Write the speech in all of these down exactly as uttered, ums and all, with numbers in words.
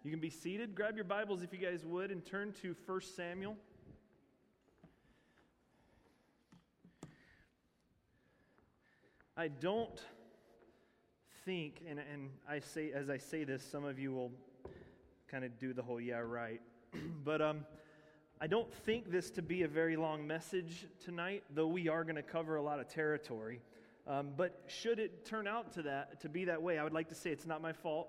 You can be seated. Grab your Bibles if you guys would and turn to First Samuel. I don't think, and, and I say as I say this, some of you will kind of do the whole yeah right, but um, I don't think this to be a very long message tonight, though we are going to cover a lot of territory. Um, but should it turn out to that to be that way, I would like to say it's not my fault.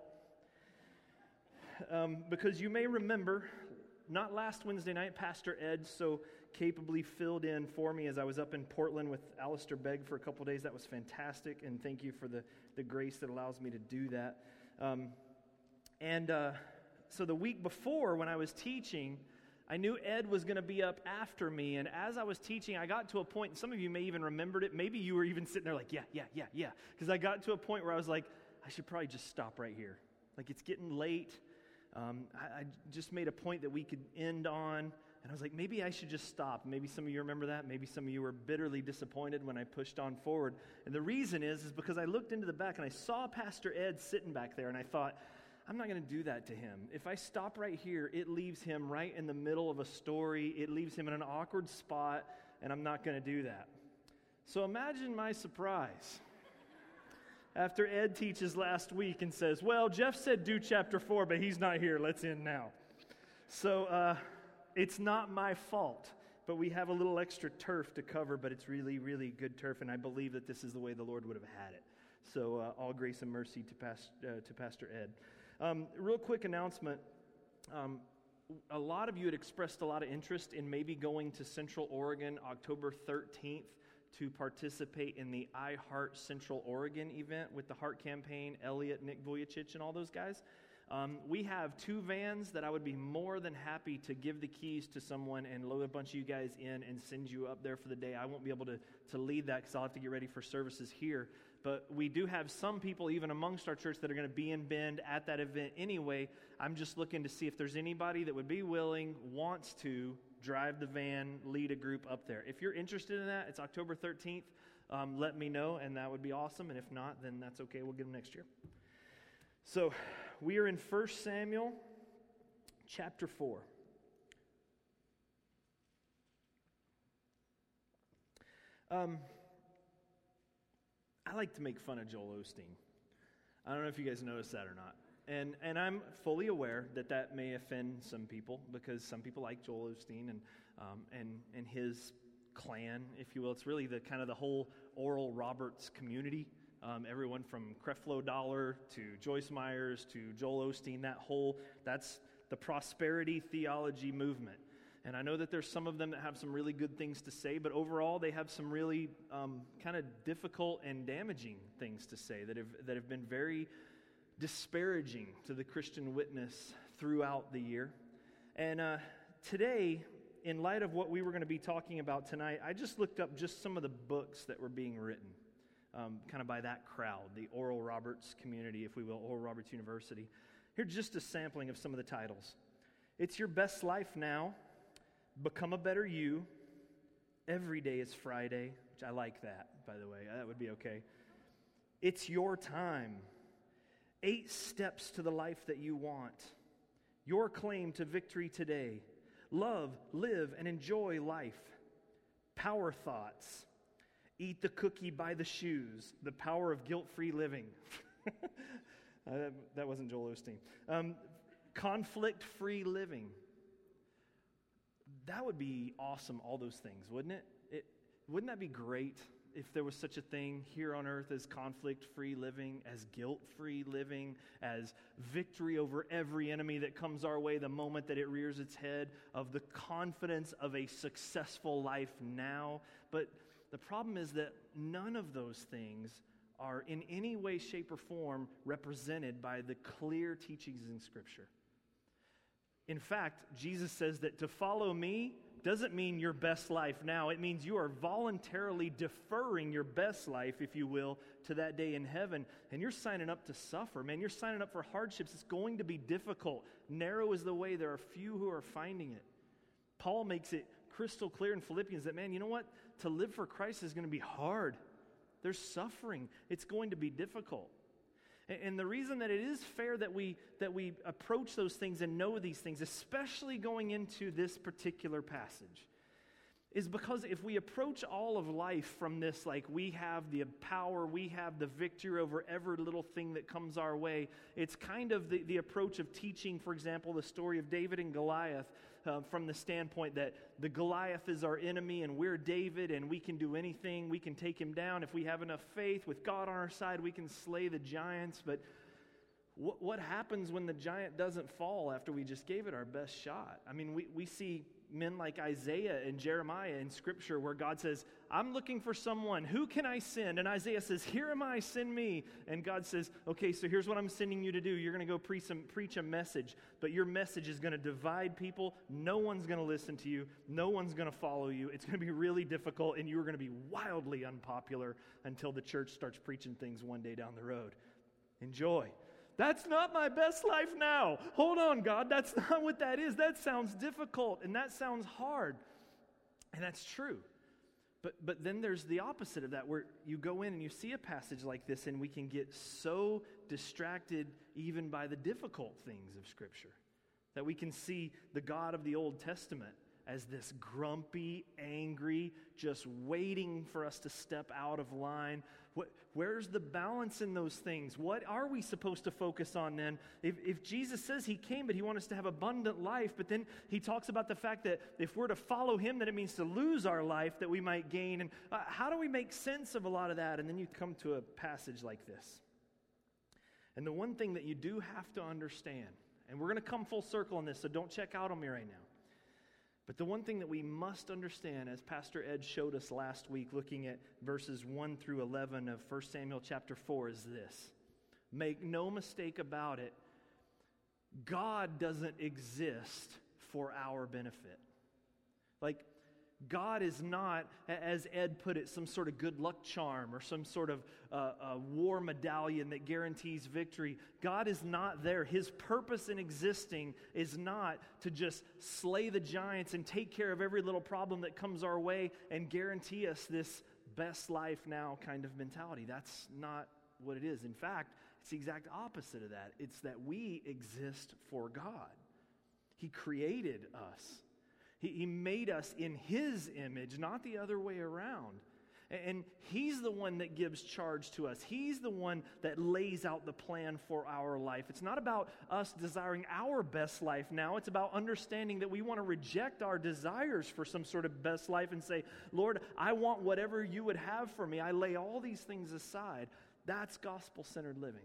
Um, because you may remember, not last Wednesday night, Pastor Ed so capably filled in for me as I was up in Portland with Alistair Begg for a couple days. That was fantastic, and thank you for the, the grace that allows me to do that. Um, and uh, so the week before, when I was teaching, I knew Ed was going to be up after me, and as I was teaching, I got to a point, and some of you may even remembered it, maybe you were even sitting there like, yeah, yeah, yeah, yeah, because I got to a point where I was like, I should probably just stop right here. Like, it's getting late. Um, I, I just made a point that we could end on, and I was like, maybe I should just stop. Maybe some of you remember that. Maybe some of you were bitterly disappointed when I pushed on forward. And the reason is, is because I looked into the back, and I saw Pastor Ed sitting back there, and I thought, I'm not going to do that to him. If I stop right here, it leaves him right in the middle of a story. It leaves him in an awkward spot, and I'm not going to do that. So imagine my surprise after Ed teaches last week and says, well, Jeff said do chapter four, but he's not here. Let's end now. So uh, it's not my fault, but we have a little extra turf to cover, but it's really, really good turf, and I believe that this is the way the Lord would have had it. So uh, all grace and mercy to, past, uh, to Pastor Ed. Um, real quick announcement. Um, a lot of you had expressed a lot of interest in maybe going to Central Oregon October thirteenth to participate in the I Heart Central Oregon event with the Heart Campaign, Elliot, Nick Vujicic, and all those guys. Um, we have two vans that I would be more than happy to give the keys to someone and load a bunch of you guys in and send you up there for the day. I won't be able to, to lead that because I'll have to get ready for services here. But we do have some people, even amongst our church, that are going to be in Bend at that event anyway. I'm just looking to see if there's anybody that would be willing, wants to, drive the van, lead a group up there. If you're interested in that, it's October thirteenth. Um, let me know, and that would be awesome. And if not, then that's okay. We'll get them next year. So we are in First Samuel chapter four. Um, I like to make fun of Joel Osteen. I don't know if you guys noticed that or not. And and I'm fully aware that that may offend some people because some people like Joel Osteen and um, and and his clan, if you will. It's really the kind of the whole Oral Roberts community. Um, everyone from Creflo Dollar to Joyce Myers to Joel Osteen, that whole, that's the prosperity theology movement. And I know that there's some of them that have some really good things to say, but overall they have some really um, kind of difficult and damaging things to say that have that have been very disparaging to the Christian witness throughout the year. And uh, today, in light of what we were going to be talking about tonight, I just looked up just some of the books that were being written, um, kind of by that crowd, the Oral Roberts community, if we will, Oral Roberts University. Here's just a sampling of some of the titles. It's Your Best Life Now, Become a Better You, Every Day is Friday, which I like that, by the way. That would be okay. It's Your Time, Eight Steps to the Life That You Want, Your Claim to Victory Today, Love, Live, and Enjoy Life, Power Thoughts, Eat the Cookie by the Shoes, The Power of Guilt-Free Living. uh, that wasn't Joel Osteen. Um, Conflict-Free Living. That would be awesome, all those things, wouldn't it? it? Wouldn't that be great if there was such a thing here on earth as conflict-free living, as guilt-free living, as victory over every enemy that comes our way the moment that it rears its head, of the confidence of a successful life now. But the problem is that none of those things are in any way, shape, or form represented by the clear teachings in Scripture. In fact, Jesus says that to follow me doesn't mean your best life now. It means you are voluntarily deferring your best life, if you will, to that day in heaven. And you're signing up to suffer, man. You're signing up for hardships. It's going to be difficult. Narrow is the way. There are few who are finding it. Paul makes it crystal clear in Philippians that, man, you know what? To live for Christ is going to be hard. There's suffering. It's going to be difficult. And the reason that it is fair that we that we approach those things and know these things, especially going into this particular passage, is because if we approach all of life from this, like we have the power, we have the victory over every little thing that comes our way, it's kind of the, the approach of teaching, for example, the story of David and Goliath uh, from the standpoint that the Goliath is our enemy and we're David and we can do anything, we can take him down. If we have enough faith with God on our side, we can slay the giants. But what, what happens when the giant doesn't fall after we just gave it our best shot? I mean, we, we see men like Isaiah and Jeremiah in Scripture where God says, I'm looking for someone. Who can I send? And Isaiah says, here am I, send me. And God says, okay, so here's what I'm sending you to do. You're going to go pre- some, preach a message, but your message is going to divide people. No one's going to listen to you. No one's going to follow you. It's going to be really difficult, and you're going to be wildly unpopular until the church starts preaching things one day down the road. Enjoy. That's not my best life now. Hold on, God. That's not what that is. That sounds difficult, and that sounds hard. And that's true. But but then there's the opposite of that, where you go in and you see a passage like this, and we can get so distracted even by the difficult things of Scripture that we can see the God of the Old Testament as this grumpy, angry, just waiting for us to step out of line. What, where's the balance in those things? What are we supposed to focus on then? If, if Jesus says he came, but he wants us to have abundant life, but then he talks about the fact that if we're to follow him, that it means to lose our life that we might gain. And uh, how do we make sense of a lot of that? And then you come to a passage like this. And the one thing that you do have to understand, and we're going to come full circle on this, so don't check out on me right now. But the one thing that we must understand, as Pastor Ed showed us last week, looking at verses one through eleven of First Samuel chapter four, is this. Make no mistake about it, God doesn't exist for our benefit. Like, God is not, as Ed put it, some sort of good luck charm or some sort of uh, uh, war medallion that guarantees victory. God is not there. His purpose in existing is not to just slay the giants and take care of every little problem that comes our way and guarantee us this best life now kind of mentality. That's not what it is. In fact, it's the exact opposite of that. It's that we exist for God. He created us. He, he made us in his image, not the other way around. And, and he's the one that gives charge to us. He's the one that lays out the plan for our life. It's not about us desiring our best life now. It's about understanding that we want to reject our desires for some sort of best life and say, Lord, I want whatever you would have for me. I lay all these things aside. That's gospel-centered living.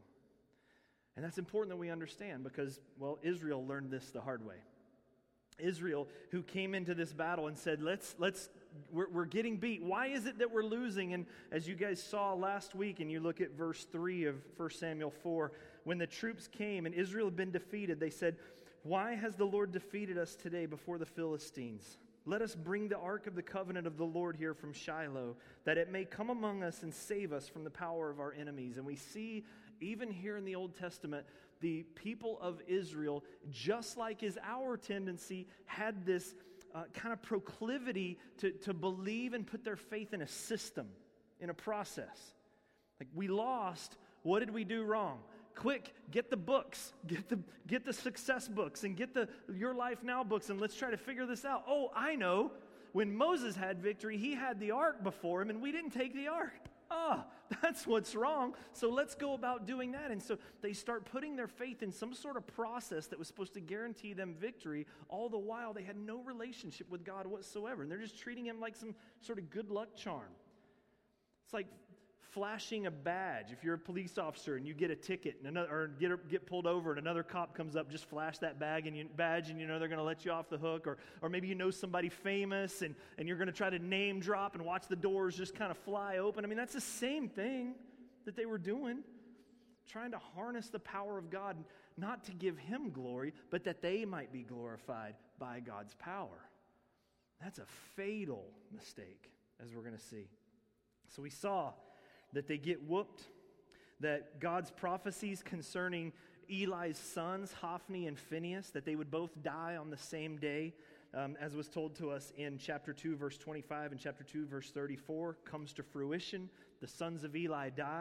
And that's important that we understand because, well, Israel learned this the hard way. Israel, who came into this battle and said, let's, let's, we're, we're getting beat. Why is it that we're losing? And as you guys saw last week, and you look at verse three of First Samuel four, when the troops came and Israel had been defeated, they said, why has the Lord defeated us today before the Philistines? Let us bring the ark of the covenant of the Lord here from Shiloh, that it may come among us and save us from the power of our enemies. And we see, even here in the Old Testament, the people of Israel, just like is our tendency, had this uh, kind of proclivity to, to believe and put their faith in a system, in a process. Like, we lost, what did we do wrong? Quick, get the books, get the get the success books, and get the Your Life Now books, and let's try to figure this out. Oh, I know. When Moses had victory, he had the ark before him, and we didn't take the ark. Ah, that's what's wrong. So let's go about doing that. And so they start putting their faith in some sort of process that was supposed to guarantee them victory. All the while, they had no relationship with God whatsoever. And they're just treating him like some sort of good luck charm. It's like flashing a badge. If you're a police officer and you get a ticket and another, or get get pulled over and another cop comes up, just flash that bag and you, badge and you know they're going to let you off the hook. Or or maybe you know somebody famous and, and you're going to try to name drop and watch the doors just kind of fly open. I mean, that's the same thing that they were doing, trying to harness the power of God, not to give him glory, but that they might be glorified by God's power. That's a fatal mistake, as we're going to see. So we saw that they get whooped, that God's prophecies concerning Eli's sons, Hophni and Phinehas, that they would both die on the same day, um, as was told to us in chapter two, verse twenty-five, and chapter two, verse thirty-four, comes to fruition. The sons of Eli die,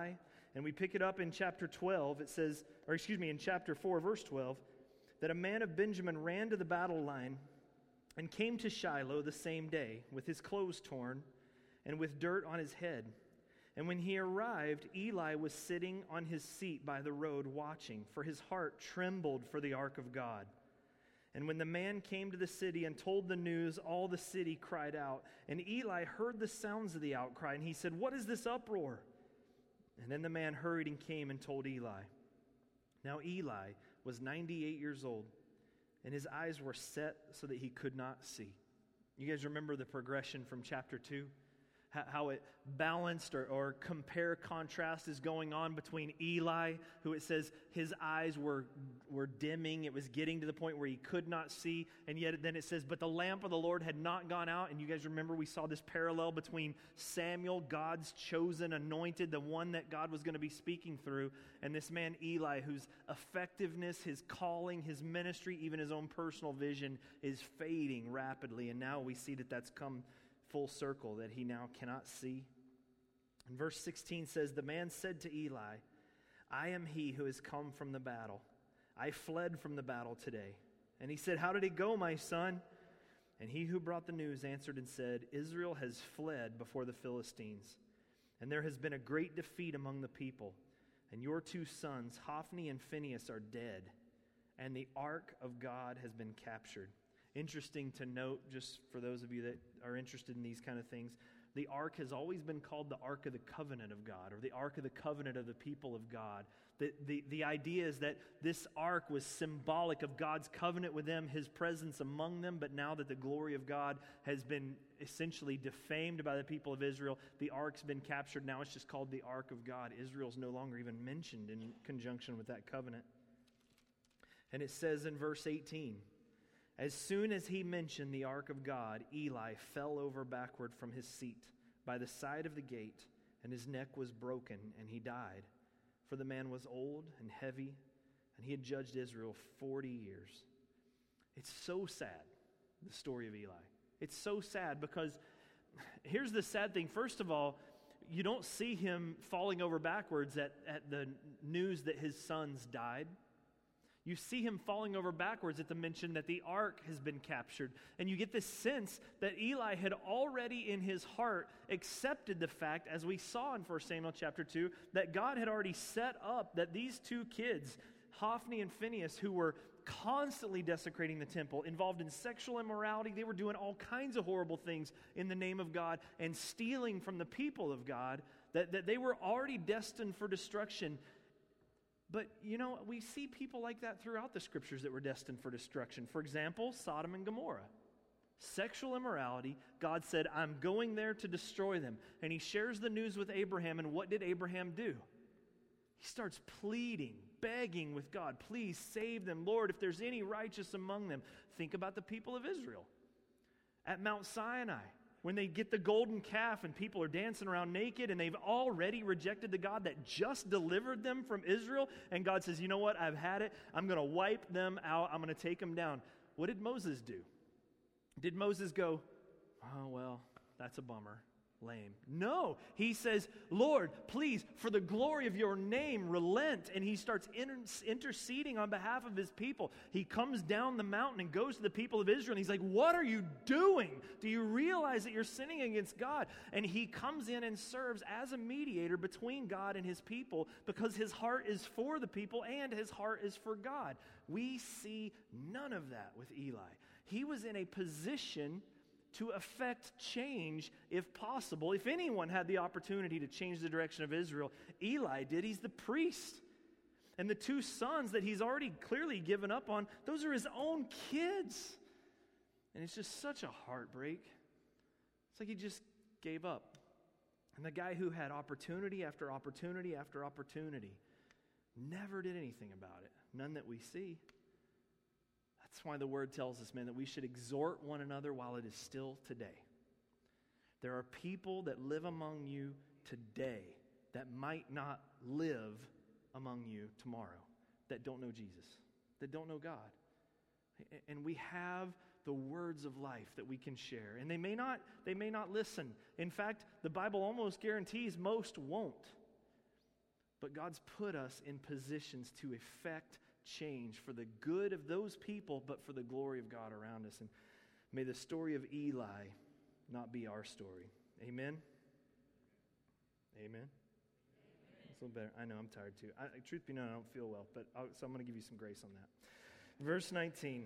And we pick it up in chapter twelve. It says, or excuse me, in chapter four, verse twelve, that a man of Benjamin ran to the battle line and came to Shiloh the same day with his clothes torn and with dirt on his head. And when he arrived, Eli was sitting on his seat by the road watching, for his heart trembled for the ark of God. And when the man came to the city and told the news, all the city cried out. And Eli heard the sounds of the outcry, and he said, "What is this uproar?" And then the man hurried and came and told Eli. Now Eli was ninety-eight years old, and his eyes were set so that he could not see. You guys remember the progression from chapter two? How it balanced or, or compare contrast is going on between Eli, who it says his eyes were, were dimming. It was getting to the point where he could not see. And yet then it says, but the lamp of the Lord had not gone out. And you guys remember we saw this parallel between Samuel, God's chosen, anointed, the one that God was going to be speaking through, and this man Eli, whose effectiveness, his calling, his ministry, even his own personal vision is fading rapidly. And now we see that that's come full circle, that he now cannot see. And verse sixteen says, the man said to Eli, I am he who has come from the battle. I fled from the battle today. And he said, how did it go, my son? And he who brought the news answered and said, Israel has fled before the Philistines, and there has been a great defeat among the people. And your two sons, Hophni and Phinehas, are dead, and the ark of God has been captured. Interesting to note, just for those of you that are interested in these kind of things, the ark has always been called the Ark of the Covenant of God, or the Ark of the Covenant of the people of God. The, the, the idea is that this ark was symbolic of God's covenant with them, his presence among them, but now that the glory of God has been essentially defamed by the people of Israel, the ark's been captured. Now it's just called the Ark of God. Israel's no longer even mentioned in conjunction with that covenant. And it says in verse eighteen, as soon as he mentioned the ark of God, Eli fell over backward from his seat by the side of the gate, and his neck was broken, and he died. For the man was old and heavy, and he had judged Israel forty years. It's so sad, the story of Eli. It's so sad because here's the sad thing. First of all, you don't see him falling over backwards at, at the news that his sons died. You see him falling over backwards at the mention that the ark has been captured. And you get this sense that Eli had already in his heart accepted the fact, as we saw in First Samuel chapter two, that God had already set up that these two kids, Hophni and Phinehas, who were constantly desecrating the temple, involved in sexual immorality, they were doing all kinds of horrible things in the name of God and stealing from the people of God, that, that they were already destined for destruction. But, you know, we see people like that throughout the scriptures that were destined for destruction. For example, Sodom and Gomorrah. Sexual immorality, God said, I'm going there to destroy them. And he shares the news with Abraham, and what did Abraham do? He starts pleading, begging with God, please save them. Lord, if there's any righteous among them. Think about the people of Israel. At Mount Sinai, when they get the golden calf and people are dancing around naked and they've already rejected the God that just delivered them from Israel, and God says, you know what, I've had it. I'm going to wipe them out. I'm going to take them down. What did Moses do? Did Moses go, oh, well, that's a bummer, lame? No. He says, Lord, please, for the glory of your name, relent. And he starts inter- interceding on behalf of his people. He comes down the mountain and goes to the people of Israel, and he's like, what are you doing? Do you realize that you're sinning against God? And he comes in and serves as a mediator between God and his people because his heart is for the people and his heart is for God. We see none of that with Eli. He was in a position to affect change if possible. If anyone had the opportunity to change the direction of Israel, Eli did. He's the priest. And the two sons that he's already clearly given up on, those are his own kids. And it's just such a heartbreak. It's like he just gave up. And the guy who had opportunity after opportunity after opportunity never did anything about it. None that we see. That's why the word tells us, man, that we should exhort one another while it is still today. There are people that live among you today that might not live among you tomorrow, that don't know Jesus, that don't know God. And we have the words of life that we can share. And they may not, they may not listen. In fact, the Bible almost guarantees most won't. but God's put us in positions to effect change for the good of those people, but for the glory of God around us. And may the story of Eli not be our story. Amen? Amen? It's a little better. I know, I'm tired too. I, truth be known, I don't feel well, but I'll, so I'm going to give you some grace on that. Verse nineteen.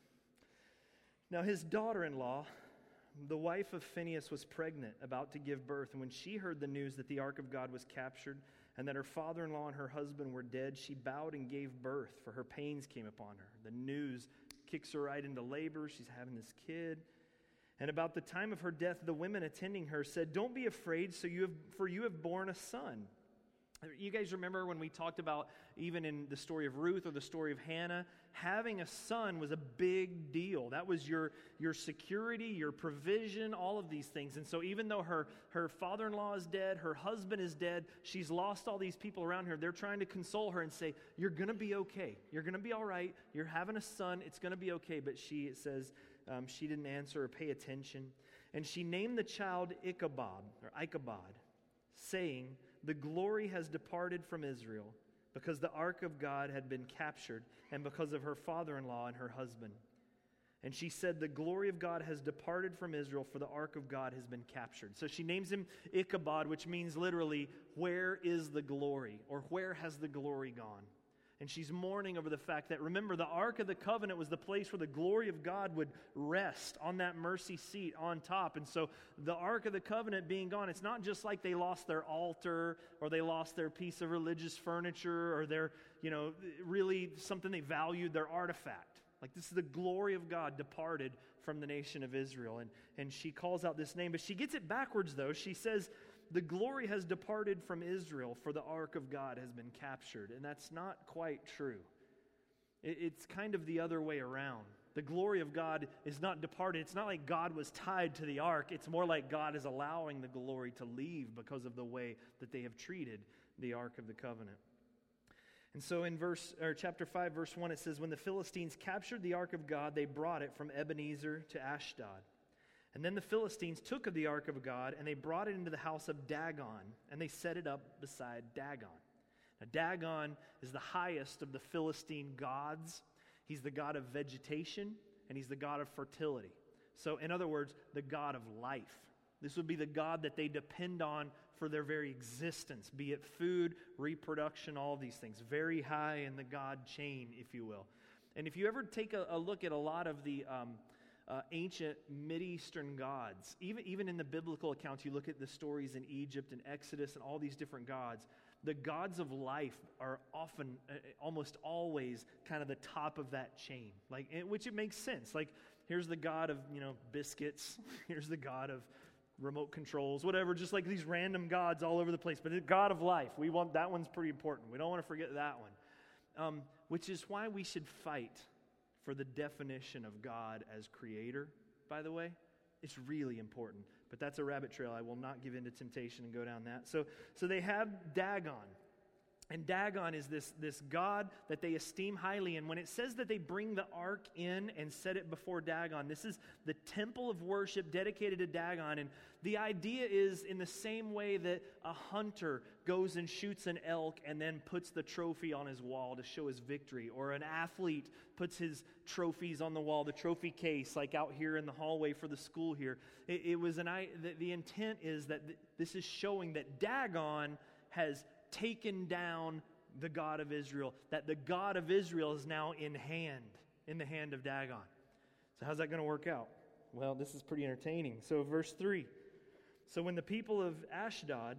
Now his daughter-in-law, the wife of Phinehas, was pregnant, about to give birth, and when she heard the news that the ark of God was captured and that her father-in-law and her husband were dead, she bowed and gave birth, for her pains came upon her. The news kicks her right into labor. She's having this kid. And about the time of her death, the women attending her said, "Don't be afraid, so you have, for you have borne a son." You guys remember when we talked about, even in the story of Ruth or the story of Hannah, having a son was a big deal. That was your, your security, your provision, all of these things. And so even though her, her father-in-law is dead, her husband is dead, she's lost all these people around her, they're trying to console her and say, you're going to be okay. You're going to be all right. You're having a son. It's going to be okay. But she, it says, um, she didn't answer or pay attention. And she named the child Ichabod, or Ichabod, saying, "The glory has departed from Israel, because the ark of God had been captured, and because of her father-in-law and her husband." And she said, "The glory of God has departed from Israel, for the ark of God has been captured." So she names him Ichabod, which means literally, where is the glory? Or where has the glory gone? And she's mourning over the fact that, remember, the Ark of the Covenant was the place where the glory of God would rest on that mercy seat on top. And so the Ark of the Covenant being gone, it's not just like they lost their altar or they lost their piece of religious furniture or their, you know, really something they valued, their artifact. Like, this is the glory of God departed from the nation of Israel. And, and she calls out this name, but she gets it backwards, though. She says, "The glory has departed from Israel, for the ark of God has been captured." And that's not quite true. It, it's kind of the other way around. The glory of God is not departed. It's not like God was tied to the ark. It's more like God is allowing the glory to leave because of the way that they have treated the ark of the covenant. And so in verse or chapter five, verse one, it says, "When the Philistines captured the ark of God, they brought it from Ebenezer to Ashdod. And then the Philistines took of the ark of God, and they brought it into the house of Dagon, and they set it up beside Dagon." Now, Dagon is the highest of the Philistine gods. He's the god of vegetation, and he's the god of fertility. So, in other words, the god of life. This would be the god that they depend on for their very existence, be it food, reproduction, all of these things. Very high in the god chain, if you will. And if you ever take a, a look at a lot of the Um, Uh, ancient Mideastern gods. Even, even in the biblical accounts, you look at the stories in Egypt and Exodus and all these different gods. The gods of life are often, uh, almost always, kind of the top of that chain. Like, it, which it makes sense. Like, here's the god of, you know, biscuits. Here's the god of remote controls, whatever. Just like these random gods all over the place. But the god of life, we want that one's pretty important. We don't want to forget that one. Um, which is why we should fight for the definition of God as creator, by the way. It's really important. But that's a rabbit trail. I will not give in to temptation and go down that. So, so they have Dagon. And Dagon is this, this god that they esteem highly. And when it says that they bring the ark in and set it before Dagon, this is the temple of worship dedicated to Dagon. And the idea is in the same way that a hunter goes and shoots an elk and then puts the trophy on his wall to show his victory. Or an athlete puts his trophies on the wall, the trophy case, like out here in the hallway for the school here. It, it was an I. The, the intent is that th- this is showing that Dagon has taken down the God of Israel, that the God of Israel is now in hand, in the hand of Dagon. So how's that going to work out? Well, this is pretty entertaining. So verse three. "So when the people of Ashdod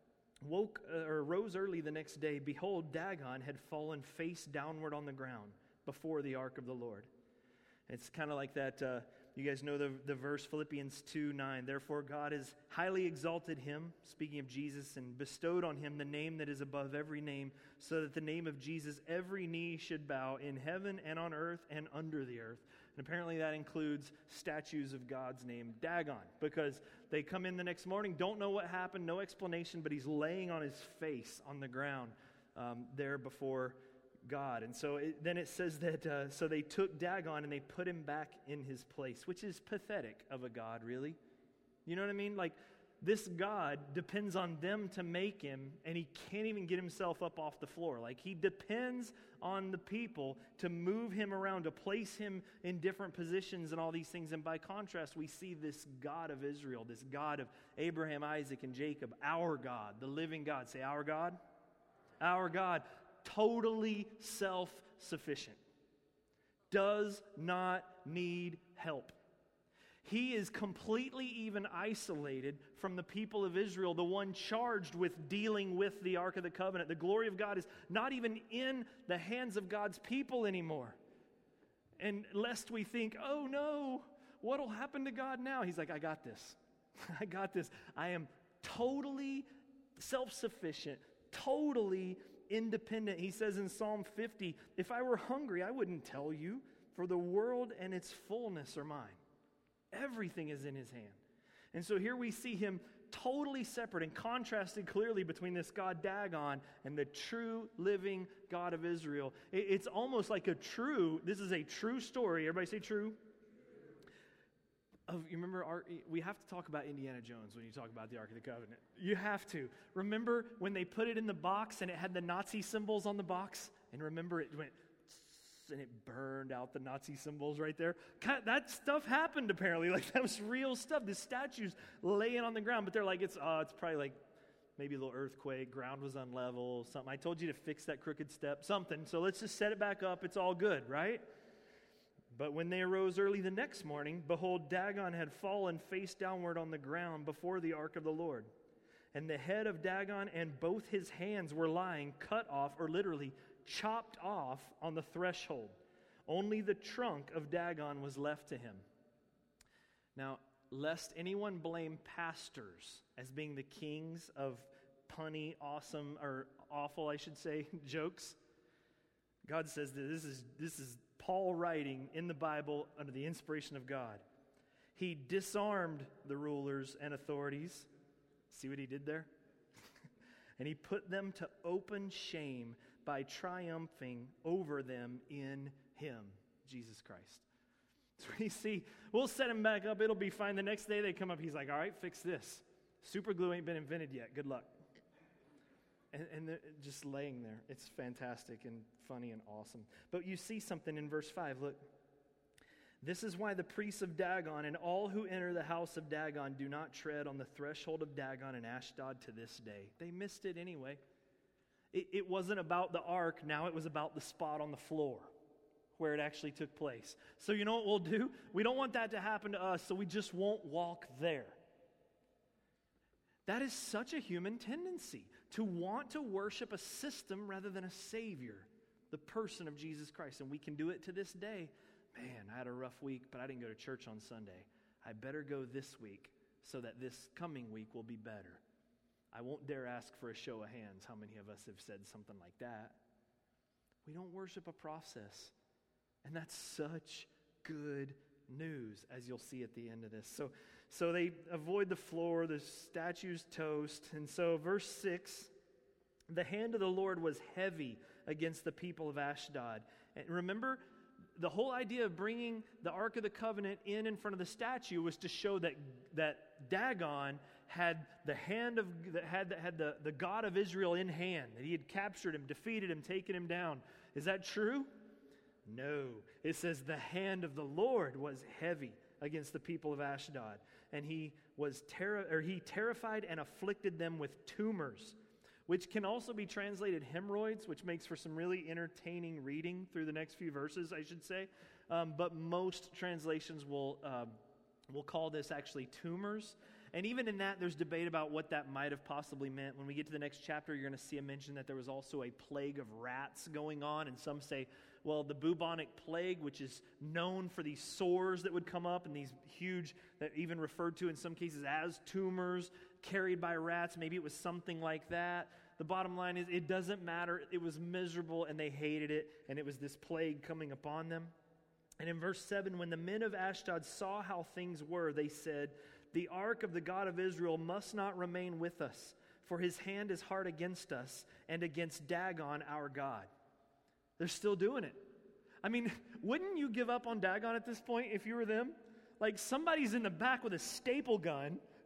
woke uh, or rose early the next day, behold, Dagon had fallen face downward on the ground before the ark of the Lord." It's kind of like that, uh, you guys know the, the verse, Philippians two nine. "Therefore God has highly exalted him," speaking of Jesus, "and bestowed on him the name that is above every name, so that the name of Jesus every knee should bow in heaven and on earth and under the earth." And apparently that includes statues of God's name, Dagon, because they come in the next morning, don't know what happened, no explanation, but he's laying on his face on the ground um, there before God. And so it, then it says that, uh, so they took Dagon and they put him back in his place, which is pathetic of a God, really. You know what I mean? Like, this God depends on them to make him, and he can't even get himself up off the floor. Like, he depends on the people to move him around, to place him in different positions and all these things. And by contrast, we see this God of Israel, this God of Abraham, Isaac, and Jacob, our God, the living God. Say, our God. Our God, totally self-sufficient, does not need help. He is completely even isolated from the people of Israel, the one charged with dealing with the Ark of the Covenant. The glory of God is not even in the hands of God's people anymore. And lest we think, oh no, what'll happen to God now? He's like, I got this. I got this. I am totally self-sufficient, totally independent. He says in Psalm fifty, if I were hungry, I wouldn't tell you, for the world and its fullness are mine. Everything is in his hand. And so here we see him totally separate and contrasted clearly between this God Dagon and the true living God of Israel. It's almost like a true, this is a true story. Everybody say true. Of, you remember, our, we have to talk about Indiana Jones when you talk about the Ark of the Covenant. You have to. Remember when they put it in the box and it had the Nazi symbols on the box? And remember it went and it burned out the Nazi symbols right there. That stuff happened apparently. Like, that was real stuff. The statue's laying on the ground, but they're like, it's uh, it's probably like maybe a little earthquake, ground was unlevel, something. I told you to fix that crooked step, something. So let's just set it back up. It's all good, right? But when they arose early the next morning, behold, Dagon had fallen face downward on the ground before the ark of the Lord. And the head of Dagon and both his hands were lying cut off, or literally chopped off on the threshold. Only the trunk of Dagon was left to him. Now, lest anyone blame pastors as being the kings of punny, awesome, or awful, I should say, jokes, God says that this is this is Paul writing in the Bible under the inspiration of God. He disarmed the rulers and authorities. See what he did there? And he put them to open shame by triumphing over them in him, Jesus Christ. So we see, we'll set him back up, it'll be fine. The next day they come up, he's like, all right, fix this. Super glue ain't been invented yet, good luck. And, and they're just laying there. It's fantastic and funny and awesome. But you see something in verse five, look. This is why the priests of Dagon and all who enter the house of Dagon do not tread on the threshold of Dagon and Ashdod to this day. They missed it anyway. It, it wasn't about the ark, now it was about the spot on the floor where it actually took place. So you know what we'll do? We don't want that to happen to us, so we just won't walk there. That is such a human tendency, to want to worship a system rather than a Savior, the person of Jesus Christ. And we can do it to this day. Man, I had a rough week, but I didn't go to church on Sunday. I better go this week so that this coming week will be better. I won't dare ask for a show of hands how many of us have said something like that. We don't worship a process. And that's such good news, as you'll see at the end of this. So, so they avoid the floor, the statue's toast. And so verse six, the hand of the Lord was heavy against the people of Ashdod. And remember, the whole idea of bringing the Ark of the Covenant in in front of the statue was to show that that Dagon had the hand of had had the, the God of Israel in hand, that he had captured him, defeated him, taken him down. Is that true? No. It says the hand of the Lord was heavy against the people of Ashdod, and he was terri- or he terrified and afflicted them with tumors, which can also be translated hemorrhoids, which makes for some really entertaining reading through the next few verses, I should say. Um, but most translations will um, will call this actually tumors. And even in that, there's debate about what that might have possibly meant. When we get to the next chapter, you're going to see a mention that there was also a plague of rats going on. And some say, well, the bubonic plague, which is known for these sores that would come up and these huge, that even referred to in some cases as tumors, carried by rats. Maybe it was something like that. The bottom line is, it doesn't matter. It was miserable and they hated it, and it was this plague coming upon them. And in verse seven, when the men of Ashdod saw how things were, they said, the ark of the God of Israel must not remain with us, for his hand is hard against us and against Dagon our God. They're still doing it. I mean, wouldn't you give up on Dagon at this point if you were them? Like, somebody's in the back with a staple gun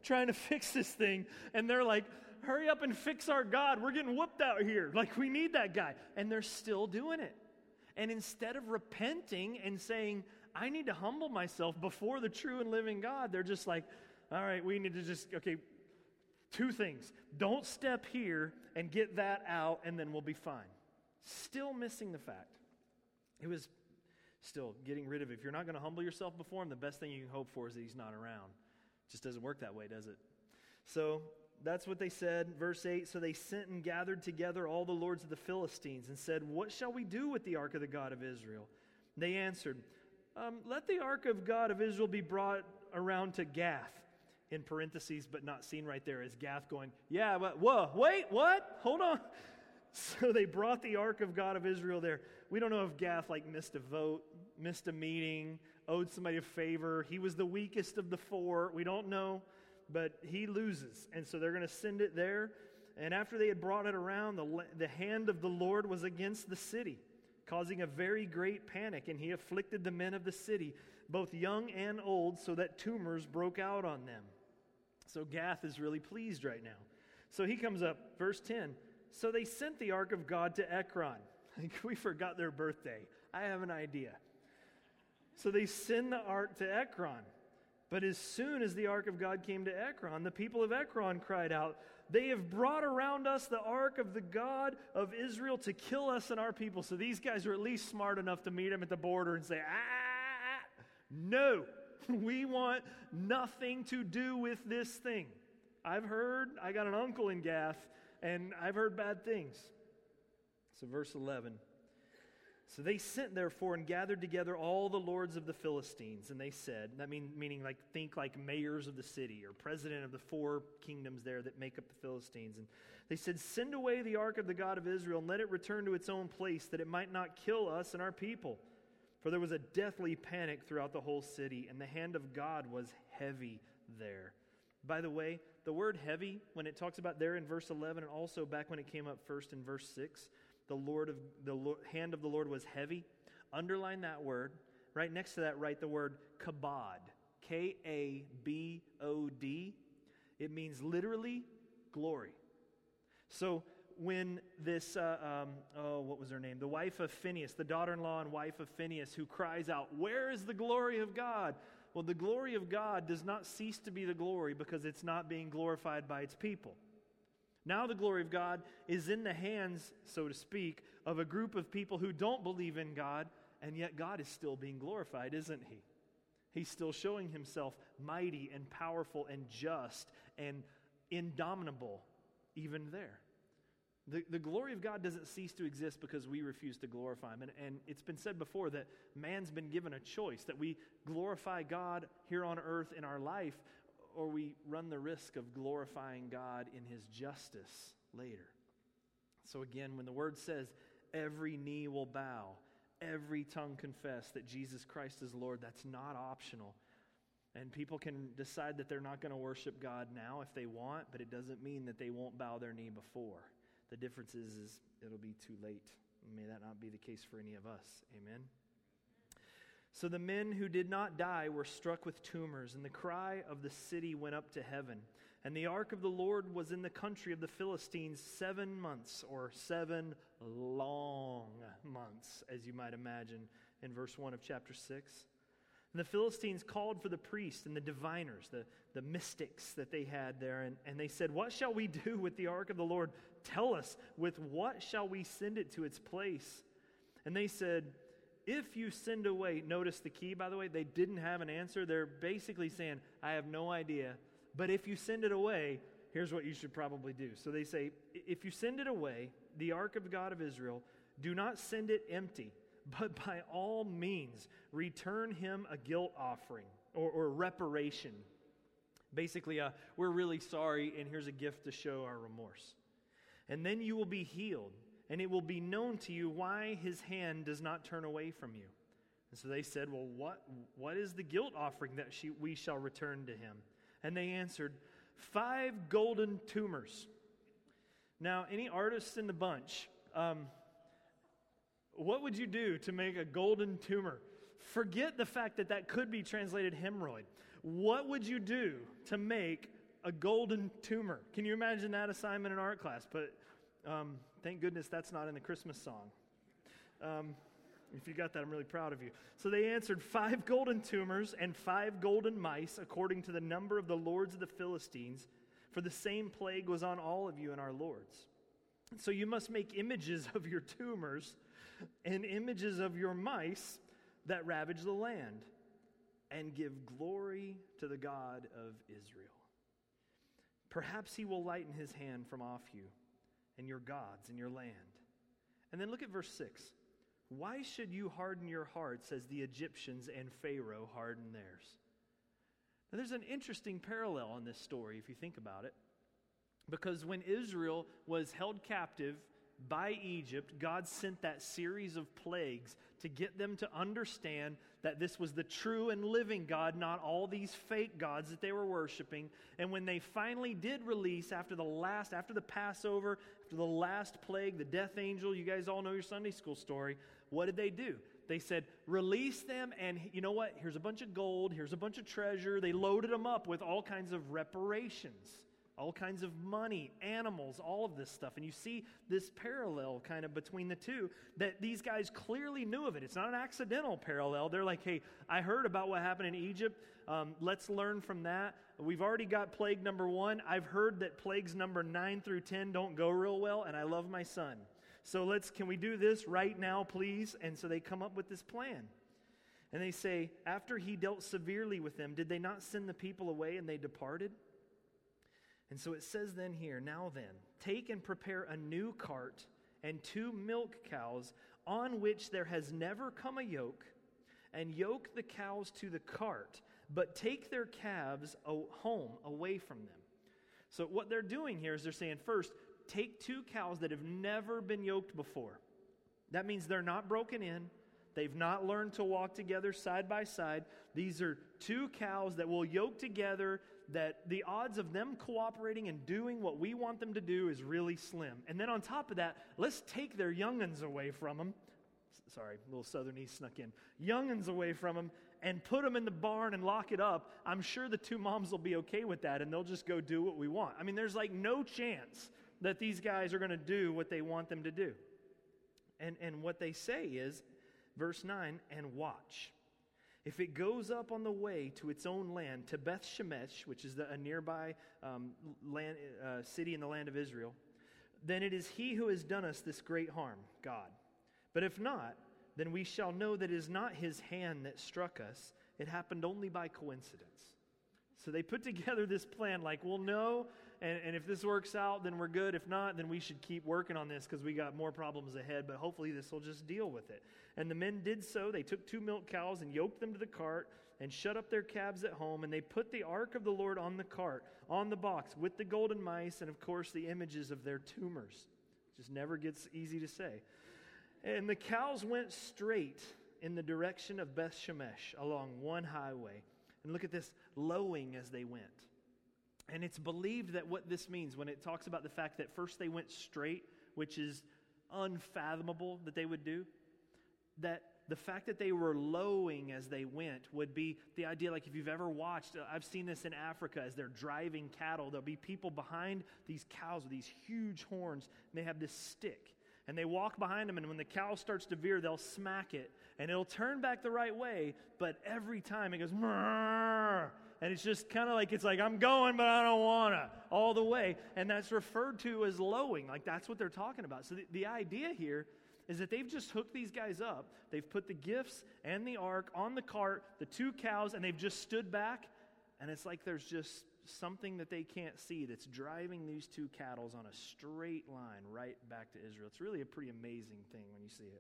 trying to fix this thing. And they're like, hurry up and fix our God. We're getting whooped out here. Like, we need that guy. And they're still doing it. And instead of repenting and saying, I need to humble myself before the true and living God, they're just like, all right, we need to just, okay, two things. Don't step here and get that out, and then we'll be fine. Still missing the fact. It was still getting rid of it. If you're not going to humble yourself before him, the best thing you can hope for is that he's not around. It just doesn't work that way, does it? So that's what they said. Verse eight, so they sent and gathered together all the lords of the Philistines and said, what shall we do with the ark of the God of Israel? They answered, um, let the ark of God of Israel be brought around to Gath. In parentheses, but not seen right there, is Gath going, yeah, but whoa, wait, what? Hold on. So they brought the ark of God of Israel there. We don't know if Gath like missed a vote, missed a meeting, owed somebody a favor. He was the weakest of the four. We don't know, but he loses. And so they're going to send it there. And after they had brought it around, the, the hand of the Lord was against the city, causing a very great panic. And he afflicted the men of the city, both young and old, so that tumors broke out on them. So Gath is really pleased right now. So he comes up, verse ten. So they sent the ark of God to Ekron. We forgot their birthday. I have an idea. So they send the ark to Ekron. But as soon as the ark of God came to Ekron, the people of Ekron cried out, they have brought around us the ark of the God of Israel to kill us and our people. So these guys are at least smart enough to meet him at the border and say, ah, no, we want nothing to do with this thing. I've heard, I got an uncle in Gath, and I've heard bad things. So verse eleven. So they sent therefore and gathered together all the lords of the Philistines, and they said, that mean, meaning like think like mayors of the city or president of the four kingdoms there that make up the Philistines. And they said, send away the ark of the God of Israel and let it return to its own place, that it might not kill us and our people. For there was a deathly panic throughout the whole city, and the hand of God was heavy there. By the way, the word heavy, when it talks about there in verse eleven, and also back when it came up first in verse six, the Lord of the Lord, hand of the Lord was heavy. Underline that word. Right next to that, write the word kabod. K A B O D. It means literally glory. So when this, uh, um, oh, what was her name? The wife of Phinehas, the daughter-in-law and wife of Phinehas, who cries out, where is the glory of God? Well, the glory of God does not cease to be the glory because it's not being glorified by its people. Now the glory of God is in the hands, so to speak, of a group of people who don't believe in God, and yet God is still being glorified, isn't he? He's still showing himself mighty and powerful and just and indomitable even there. The, the glory of God doesn't cease to exist because we refuse to glorify him. And, and it's been said before that man's been given a choice, that we glorify God here on earth in our life, or we run the risk of glorifying God in his justice later. So again, when the word says, every knee will bow, every tongue confess that Jesus Christ is Lord, that's not optional. And people can decide that they're not going to worship God now if they want, but it doesn't mean that they won't bow their knee before. The difference is, is it'll be too late. May that not be the case for any of us. Amen. So the men who did not die were struck with tumors, and the cry of the city went up to heaven. And the ark of the Lord was in the country of the Philistines seven months, or seven long months, as you might imagine, in verse one of chapter six. And the Philistines called for the priests and the diviners, the, the mystics that they had there, and, and they said, what shall we do with the ark of the Lord? Tell us, with what shall we send it to its place? And they said, if you send away, notice the key, by the way, they didn't have an answer. They're basically saying, I have no idea, but if you send it away, here's what you should probably do. So they say, if you send it away, the ark of God of Israel, do not send it empty, but by all means, return him a guilt offering or, or reparation. Basically, uh, we're really sorry, and here's a gift to show our remorse. And then you will be healed, and it will be known to you why his hand does not turn away from you. And so they said, well, what, what is the guilt offering that she, we shall return to him? And they answered, five golden tumors. Now, any artists in the bunch, um, what would you do to make a golden tumor? Forget the fact that that could be translated hemorrhoid. What would you do to make a golden tumor. Can you imagine that assignment in art class? But um, thank goodness that's not in the Christmas song. Um, if you got that, I'm really proud of you. So they answered, five golden tumors and five golden mice, according to the number of the lords of the Philistines, for the same plague was on all of you and our lords. So you must make images of your tumors and images of your mice that ravage the land, and give glory to the God of Israel. Perhaps he will lighten his hand from off you and your gods and your land. And then look at verse six. Why should you harden your hearts as the Egyptians and Pharaoh hardened theirs? Now there's an interesting parallel in this story if you think about it. Because when Israel was held captive by Egypt, God sent that series of plagues to get them to understand that this was the true and living God, not all these fake gods that they were worshiping. And when they finally did release after the last, after the Passover, after the last plague, the death angel, you guys all know your Sunday school story, what did they do? They said, release them, and you know what? Here's a bunch of gold, here's a bunch of treasure. They loaded them up with all kinds of reparations. All kinds of money, animals, all of this stuff. And you see this parallel kind of between the two, that these guys clearly knew of it. It's not an accidental parallel. They're like, hey, I heard about what happened in Egypt. Um, let's learn from that. We've already got plague number one. I've heard that plagues number nine through ten don't go real well, and I love my son. So let's, can we do this right now, please? And so they come up with this plan. And they say, after he dealt severely with them, did they not send the people away and they departed? And so it says then here, now then, take and prepare a new cart and two milk cows on which there has never come a yoke, and yoke the cows to the cart, but take their calves home away from them. So what they're doing here is they're saying, first, take two cows that have never been yoked before. That means they're not broken in. They've not learned to walk together side by side. These are two cows that will yoke together, that the odds of them cooperating and doing what we want them to do is really slim. And then on top of that, let's take their young'uns away from them. Sorry, a little Southernese snuck in. Young'uns away from them and put them in the barn and lock it up. I'm sure the two moms will be okay with that and they'll just go do what we want. I mean, there's like no chance that these guys are going to do what they want them to do. And, and what they say is, verse nine, and watch. If it goes up on the way to its own land, to Beth Shemesh, which is the, a nearby um, land, uh, city in the land of Israel, then it is he who has done us this great harm, God. But if not, then we shall know that it is not his hand that struck us. It happened only by coincidence. So they put together this plan like, we'll know, and, and if this works out, then we're good. If not, then we should keep working on this because we got more problems ahead, but hopefully this will just deal with it. And the men did so. They took two milk cows and yoked them to the cart and shut up their calves at home, and they put the ark of the Lord on the cart, on the box, with the golden mice and, of course, the images of their tumors. Just never gets easy to say. And the cows went straight in the direction of Beth Shemesh along one highway. And look at this, lowing as they went. And it's believed that what this means when it talks about the fact that first they went straight, which is unfathomable that they would do, that the fact that they were lowing as they went would be the idea, like if you've ever watched, uh, I've seen this in Africa as they're driving cattle, there'll be people behind these cows with these huge horns, and they have this stick. And they walk behind them, and when the cow starts to veer, they'll smack it. And it'll turn back the right way, but every time it goes, Mrrr, and it's just kind of like, it's like, I'm going, but I don't want to, all the way. And that's referred to as lowing. Like, that's what they're talking about. So the, the idea here is that they've just hooked these guys up. They've put the gifts and the ark on the cart, the two cows, and they've just stood back. And it's like there's just something that they can't see that's driving these two cattle on a straight line right back to Israel. It's really a pretty amazing thing when you see it.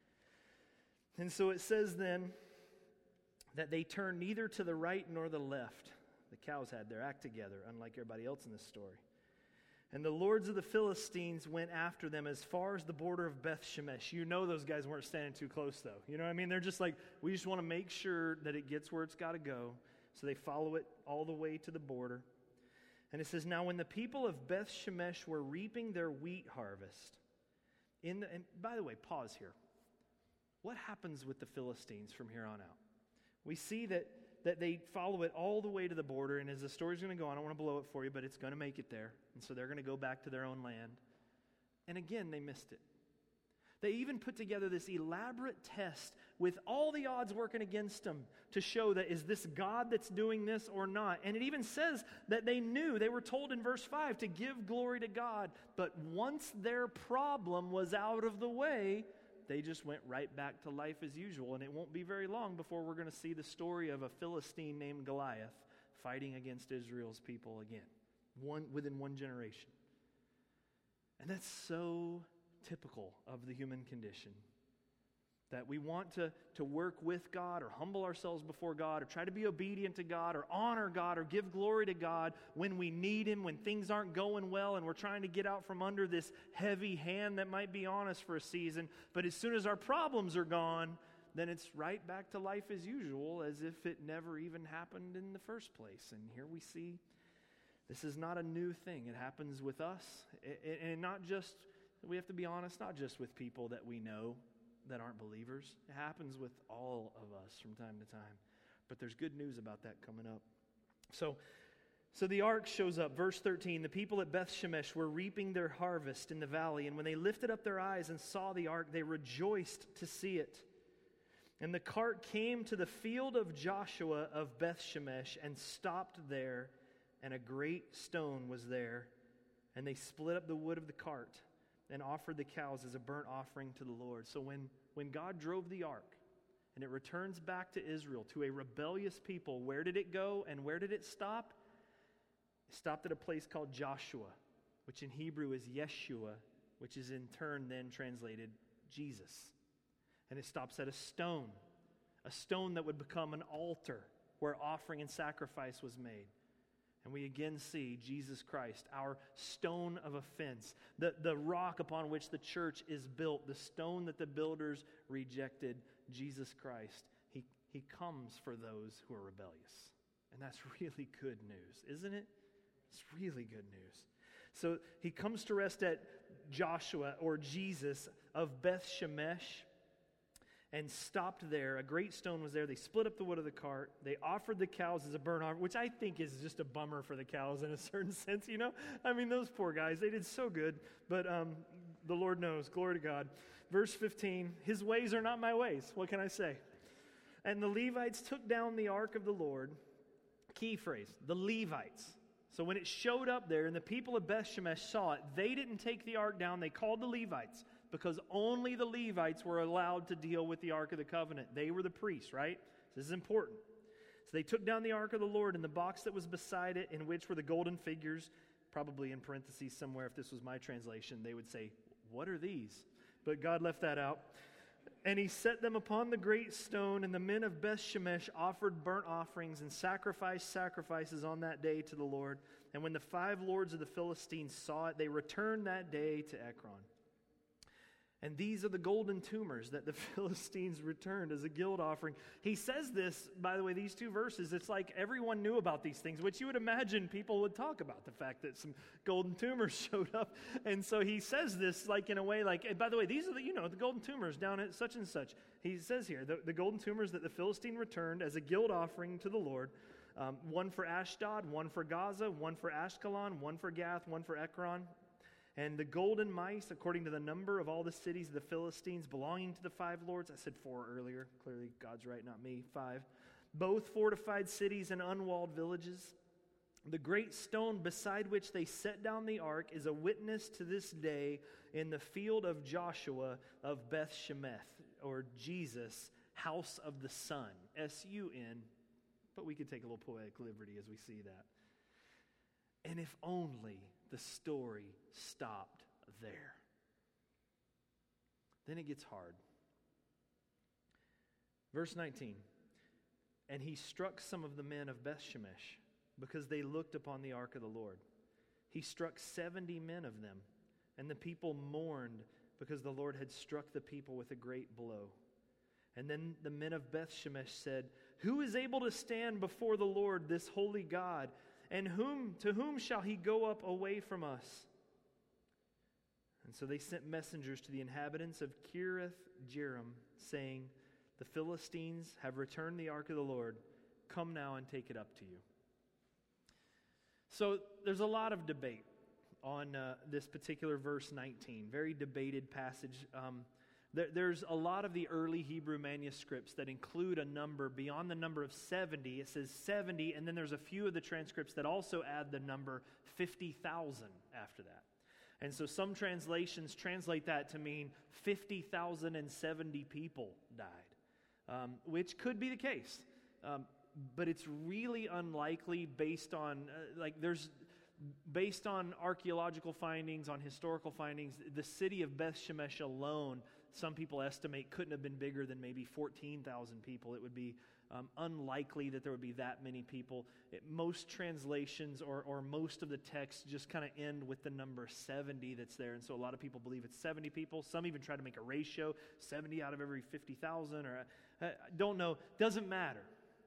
And so it says then that they turned neither to the right nor the left. The cows had their act together, unlike everybody else in this story. And the lords of the Philistines went after them as far as the border of Beth Shemesh. You know those guys weren't standing too close, though. You know what I mean? They're just like, we just want to make sure that it gets where it's got to go. So they follow it all the way to the border. And it says, now when the people of Beth Shemesh were reaping their wheat harvest, in the, and by the way, pause here. What happens with the Philistines from here on out? We see that that they follow it all the way to the border, and as the story's going to go on, I don't want to blow it for you, but it's going to make it there. And so they're going to go back to their own land. And again, they missed it. They even put together this elaborate test with all the odds working against them to show that is this God that's doing this or not. And it even says that they knew, they were told in verse five to give glory to God. But once their problem was out of the way, they just went right back to life as usual. And it won't be very long before we're going to see the story of a Philistine named Goliath fighting against Israel's people again, one within one generation. And that's so typical of the human condition, that we want to, to work with God or humble ourselves before God or try to be obedient to God or honor God or give glory to God when we need Him, when things aren't going well and we're trying to get out from under this heavy hand that might be on us for a season. But as soon as our problems are gone, then it's right back to life as usual, as if it never even happened in the first place. And here we see this is not a new thing. It happens with us, and not just, we have to be honest, not just with people that we know that aren't believers. It happens with all of us from time to time. But there's good news about that coming up. So, so the ark shows up. Verse thirteen, the people at Beth Shemesh were reaping their harvest in the valley, and when they lifted up their eyes and saw the ark, they rejoiced to see it. And the cart came to the field of Joshua of Beth Shemesh and stopped there, and a great stone was there. And they split up the wood of the cart and offered the cows as a burnt offering to the Lord. So when, when God drove the ark and it returns back to Israel, to a rebellious people, where did it go and where did it stop? It stopped at a place called Joshua, which in Hebrew is Yeshua, which is in turn then translated Jesus. And it stops at a stone, a stone that would become an altar where offering and sacrifice was made. And we again see Jesus Christ, our stone of offense, the, the rock upon which the church is built, the stone that the builders rejected, Jesus Christ. He, he comes for those who are rebellious. And that's really good news, isn't it? It's really good news. So he comes to rest at Joshua, or Jesus, of Beth Shemesh, and stopped there. A great stone was there. They split up the wood of the cart. They offered the cows as a burnt offering, which I think is just a bummer for the cows in a certain sense, you know? I mean, those poor guys, they did so good. But um, the Lord knows. Glory to God. Verse fifteen, His ways are not my ways. What can I say? And the Levites took down the ark of the Lord. Key phrase, the Levites. So when it showed up there and the people of Beth Shemesh saw it, they didn't take the ark down. They called the Levites, because only the Levites were allowed to deal with the Ark of the Covenant. They were the priests, right? This is important. So they took down the Ark of the Lord and the box that was beside it, in which were the golden figures, probably in parentheses somewhere if this was my translation, they would say, what are these? But God left that out. And he set them upon the great stone, and the men of Beth Shemesh offered burnt offerings and sacrificed sacrifices on that day to the Lord. And when the five lords of the Philistines saw it, they returned that day to Ekron. And these are the golden tumors that the Philistines returned as a guilt offering. He says this, by the way, these two verses, it's like everyone knew about these things, which you would imagine people would talk about, the fact that some golden tumors showed up. And so he says this like in a way like, by the way, these are the, you know, the golden tumors down at such and such. He says here, the, the golden tumors that the Philistine returned as a guilt offering to the Lord, um, one for Ashdod, one for Gaza, one for Ashkelon, one for Gath, one for Ekron. And the golden mice, according to the number of all the cities of the Philistines belonging to the five lords, I said four earlier, clearly God's right, not me, five, both fortified cities and unwalled villages. The great stone beside which they set down the ark is a witness to this day in the field of Joshua of Beth Shemeth, or Jesus, house of the sun, S U N, but we could take a little poetic liberty as we see that. And if only the story stopped there. Then it gets hard. Verse nineteen, and he struck some of the men of Beth Shemesh because they looked upon the ark of the Lord. He struck seventy men of them, and the people mourned because the Lord had struck the people with a great blow. And then the men of Beth Shemesh said, who is able to stand before the Lord, this holy God? And whom to whom shall he go up away from us? And so they sent messengers to the inhabitants of Kiriath Jearim, saying, the Philistines have returned the ark of the Lord. come now and take it up to you. So there's a lot of debate on uh, this particular verse nineteen, very debated passage. Um, there, there's a lot of the early Hebrew manuscripts that include a number beyond the number of seventy. It says seventy, and then there's a few of the transcripts that also add the number fifty thousand after that. And so some translations translate that to mean fifty thousand seventy people died, um, which could be the case. Um, but it's really unlikely based on, uh, like there's, based on archaeological findings, on historical findings, the city of Beth Shemesh alone, some people estimate couldn't have been bigger than maybe fourteen thousand people. It would be um, unlikely that there would be that many people. It, most translations or, or most of the texts just kind of end with the number seventy that's there. And so a lot of people believe it's seventy people. Some even try to make a ratio, seventy out of every fifty thousand, or I, I don't know. Doesn't matter.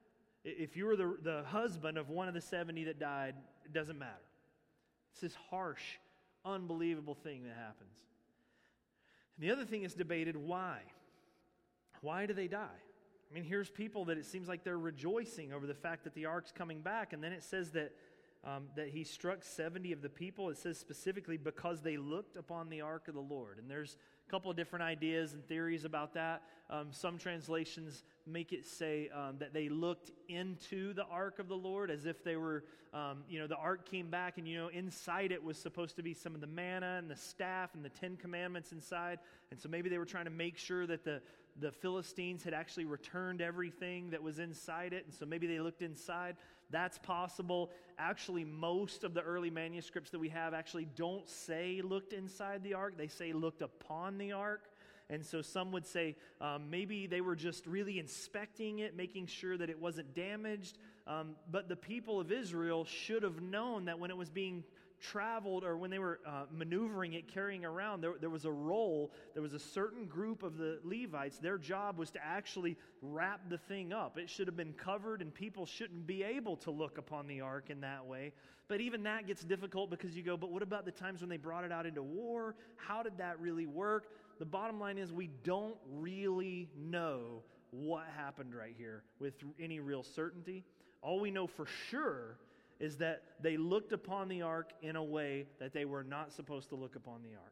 If you were the, the husband of one of the seventy that died, it doesn't matter. It's this harsh, unbelievable thing that happens. And the other thing is debated, why? Why do they die? I mean, here's people that it seems like they're rejoicing over the fact that the ark's coming back, and then it says that um, that he struck seventy of the people. It says specifically because they looked upon the ark of the Lord. And there's a couple of different ideas and theories about that. Um, some translations make it say um, that they looked into the ark of the Lord as if they were, um, you know, the ark came back and, you know, inside it was supposed to be some of the manna and the staff and the Ten Commandments inside. And so maybe they were trying to make sure that the, the Philistines had actually returned everything that was inside it. And so maybe they looked inside. That's possible. Actually, most of the early manuscripts that we have actually don't say looked inside the ark. They say looked upon the ark. And so some would say um, maybe they were just really inspecting it, making sure that it wasn't damaged. Um, but the people of Israel should have known that when it was being traveled or when they were uh, maneuvering it, carrying around, there, there was a role, there was a certain group of the Levites, their job was to actually wrap the thing up. It should have been covered and people shouldn't be able to look upon the ark in that way. But even that gets difficult because you go, but what about the times when they brought it out into war? How did that really work? The bottom line is we don't really know what happened right here with any real certainty. All we know for sure is that they looked upon the ark in a way that they were not supposed to look upon the ark.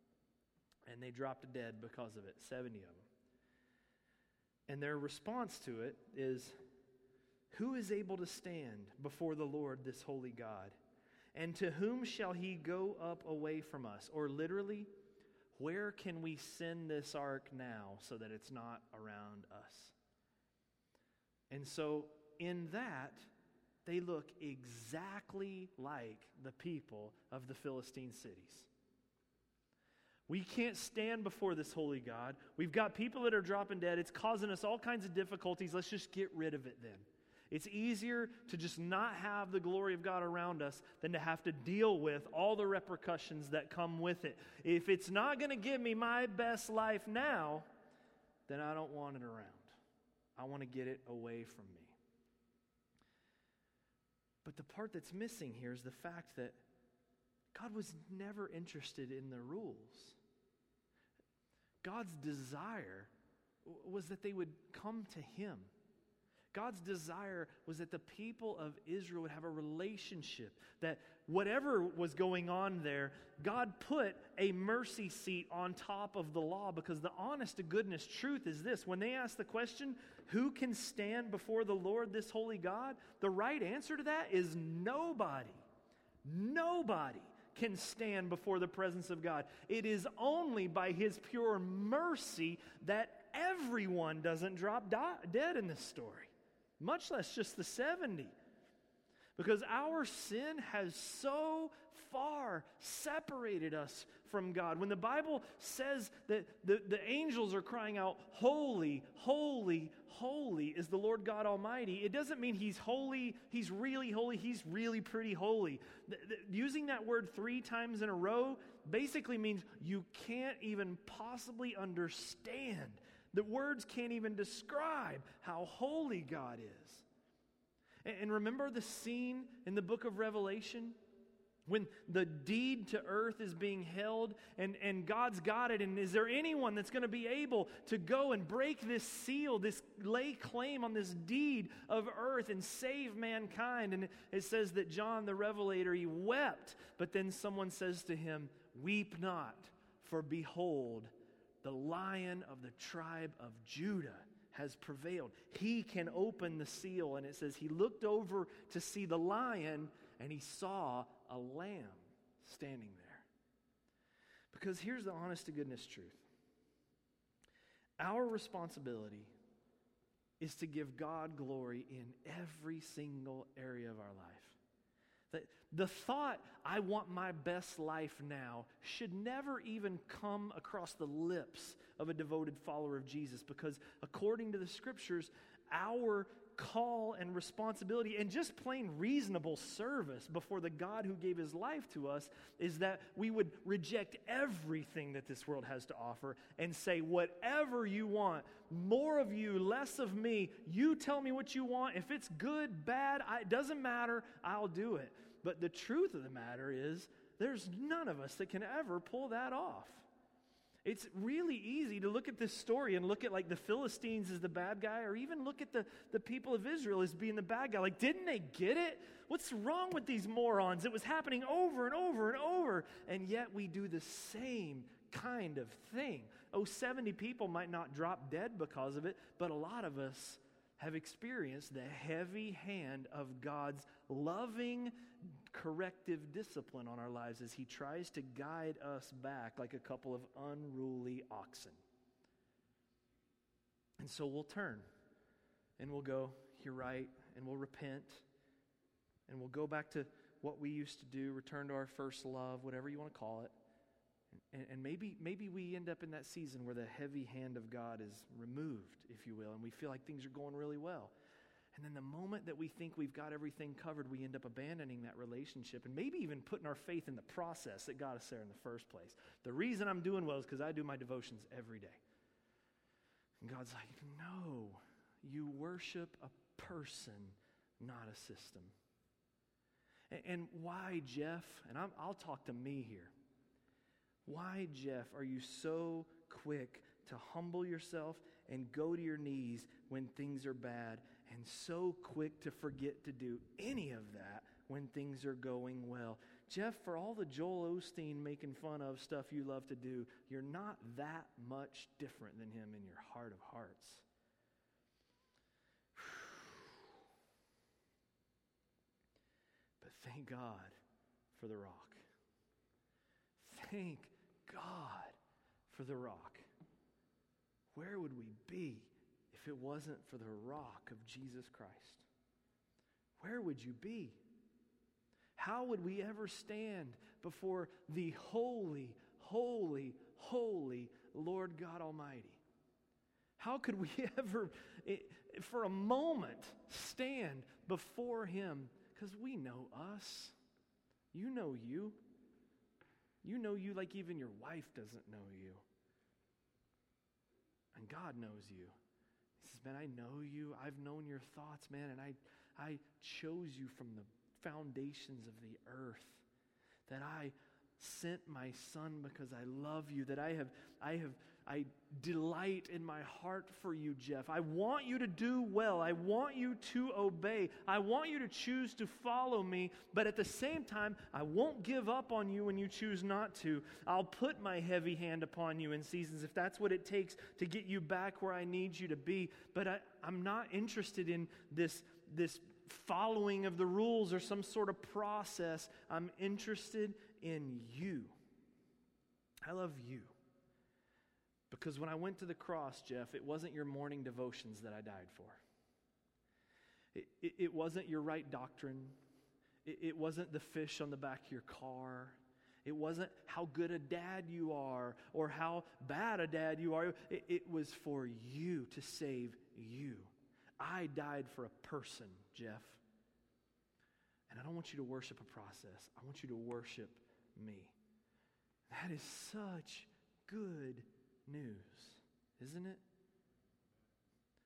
And they dropped dead because of it, seventy of them. And their response to it is, who is able to stand before the Lord, this holy God? And to whom shall he go up away from us? Or literally, where can we send this ark now so that it's not around us? And so in that, they look exactly like the people of the Philistine cities. We can't stand before this holy God. We've got people that are dropping dead. It's causing us all kinds of difficulties. Let's just get rid of it then. It's easier to just not have the glory of God around us than to have to deal with all the repercussions that come with it. If it's not going to give me my best life now, then I don't want it around. I want to get it away from me. But the part that's missing here is the fact that God was never interested in the rules. God's desire was that they would come to Him. God's desire was that the people of Israel would have a relationship, that whatever was going on there, God put a mercy seat on top of the law, because the honest to goodness truth is this: when they ask the question, who can stand before the Lord, this holy God? The right answer to that is nobody. Nobody can stand before the presence of God. It is only by His pure mercy that everyone doesn't drop die, dead in this story. Much less just the seventy. Because our sin has so far separated us from God. When the Bible says that the, the angels are crying out, holy, holy, holy is the Lord God Almighty, it doesn't mean He's holy, He's really holy, He's really pretty holy. The, the, using that word three times in a row basically means you can't even possibly understand. The words can't even describe how holy God is. And remember the scene in the book of Revelation When the deed to earth is being held and, and God's got it, and is there anyone that's going to be able to go and break this seal, this lay claim on this deed of earth and save mankind? And it says that John the Revelator, he wept, but then someone says to him, "Weep not, for behold, the Lion of the tribe of Judah has prevailed. He can open the seal." And it says he looked over to see the lion, and he saw a lamb standing there. Because here's the honest to goodness truth. Our responsibility is to give God glory in every single area of our life. The, the thought, "I want my best life now," should never even come across the lips of a devoted follower of Jesus, because according to the Scriptures, our call and responsibility and just plain reasonable service before the God who gave his life to us is that we would reject everything that this world has to offer and say, "Whatever you want, more of you, less of me, you tell me what you want. If it's good, bad, I, it doesn't matter, I'll do it." But the truth of the matter is, there's none of us that can ever pull that off. It's really easy to look at this story and look at like the Philistines as the bad guy, or even look at the, the people of Israel as being the bad guy. Like, didn't they get it? What's wrong with these morons? It was happening over and over and over. And yet we do the same kind of thing. Oh, seventy people might not drop dead because of it, but a lot of us have experienced the heavy hand of God's loving, corrective discipline on our lives as he tries to guide us back like a couple of unruly oxen. And so we'll turn and we'll go, "You're right," and we'll repent and we'll go back to what we used to do, return to our first love, whatever you want to call it. And, and maybe, maybe we end up in that season where the heavy hand of God is removed, if you will, and we feel like things are going really well. And then the moment that we think we've got everything covered, we end up abandoning that relationship and maybe even putting our faith in the process that got us there in the first place. The reason I'm doing well is because I do my devotions every day. And God's like, "No, you worship a person, not a system." And, and why, Jeff? And I'm, I'll talk to me here. Why, Jeff, are you so quick to humble yourself and go to your knees when things are bad, and so quick to forget to do any of that when things are going well? Jeff, for all the Joel Osteen making fun of stuff you love to do, you're not that much different than him in your heart of hearts. But thank God for the rock. Thank God for the rock. Where would we be if it wasn't for the rock of Jesus Christ? Where would you be? How would we ever stand before the holy, holy, holy Lord God Almighty? How could we ever, for a moment, stand before him? Because we know us. You know you. You know you like even your wife doesn't know you. And God knows you. He says, "Man, I know you. I've known your thoughts, man, and I, I chose you from the foundations of the earth. That I sent my son because I love you. That I have, I have, I delight in my heart for you, Jeff. I want you to do well. I want you to obey. I want you to choose to follow me. But at the same time, I won't give up on you when you choose not to. I'll put my heavy hand upon you in seasons if that's what it takes to get you back where I need you to be. But I, I'm not interested in this, this following of the rules or some sort of process. I'm interested in you. I love you. Because when I went to the cross, Jeff, it wasn't your morning devotions that I died for. It, it, it wasn't your right doctrine. It, it wasn't the fish on the back of your car. It wasn't how good a dad you are or how bad a dad you are. It, it was for you, to save you. I died for a person, Jeff. And I don't want you to worship a process. I want you to worship me. That is such good news, isn't it?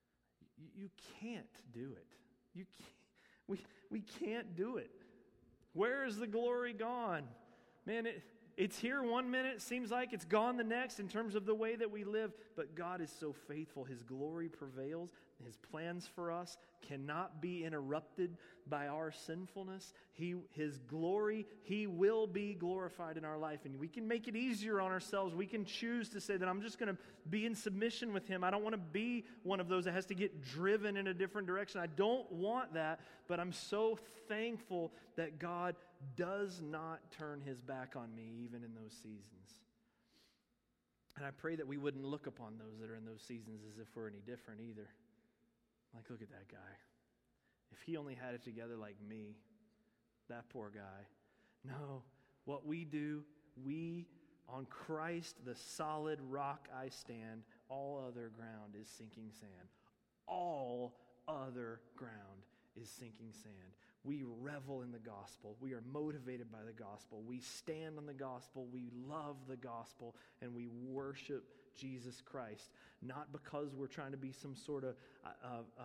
You, you can't do it. You can't, we, we can't do it. Where is the glory gone? Man, it, it's here one minute, seems like it's gone the next in terms of the way that we live, but God is so faithful. His glory prevails. His plans for us cannot be interrupted by our sinfulness. He, His glory, He will be glorified in our life, and we can make it easier on ourselves. We can choose to say that I'm just going to be in submission with Him. I don't want to be one of those that has to get driven in a different direction. I don't want that, but I'm so thankful that God does not turn His back on me even in those seasons. And I pray that we wouldn't look upon those that are in those seasons as if we're any different either. Like, look at that guy. If he only had it together like me, that poor guy. No, what we do, we, on Christ, the solid rock I stand, all other ground is sinking sand. All other ground is sinking sand. We revel in the gospel. We are motivated by the gospel. We stand on the gospel. We love the gospel. And we worship Jesus Christ. Not because we're trying to be some sort of, uh, uh,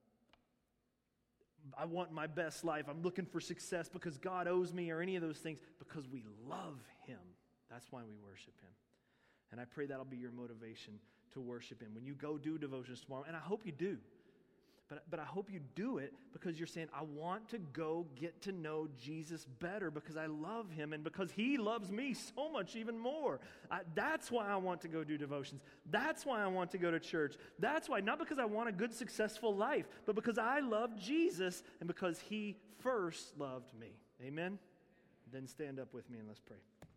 I want my best life. I'm looking for success because God owes me or any of those things. Because we love Him. That's why we worship Him. And I pray that'll be your motivation to worship Him. When you go do devotions tomorrow, and I hope you do. But, but I hope you do it because you're saying, I want to go get to know Jesus better because I love Him and because He loves me so much even more. I, that's why I want to go do devotions. That's why I want to go to church. That's why, not because I want a good, successful life, but because I love Jesus and because He first loved me. Amen? Then stand up with me and let's pray.